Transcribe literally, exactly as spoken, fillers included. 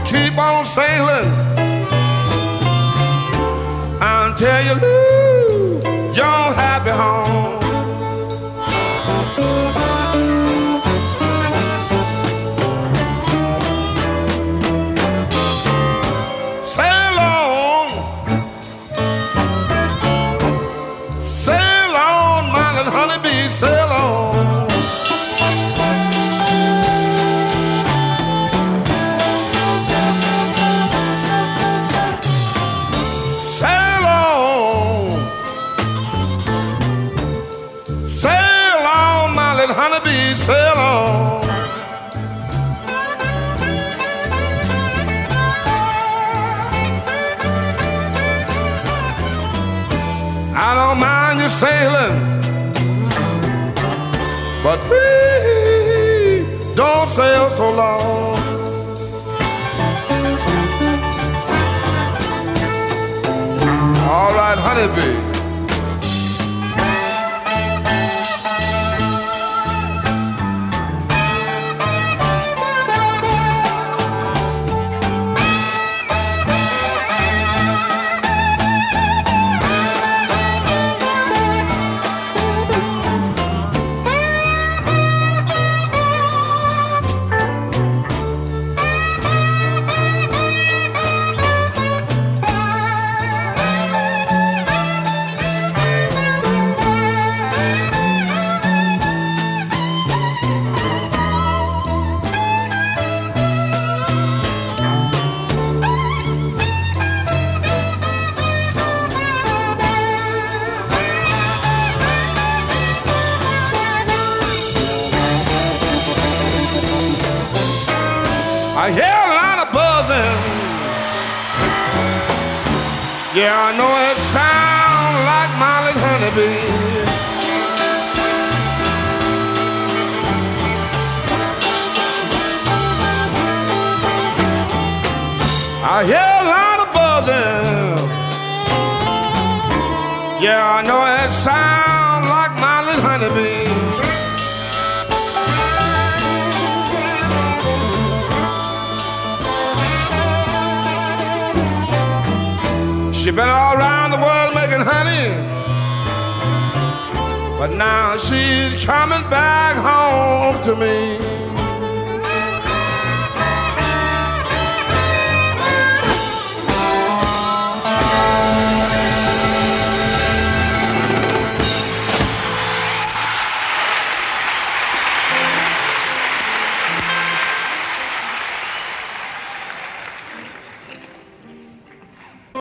keep on sailing until you lose your happy home. Sail on, sail on, my little honeybee, sail on. Honeybee, sail on. I don't mind you sailing, but please don't sail so long. All right, honeybee. I hear a lot of buzzing. Yeah, I know it sounds like my little honeybee. I hear a lot of buzzing. Yeah, I know it sounds like my little honeybee. She been all around the world making honey, but now she's coming back home to me.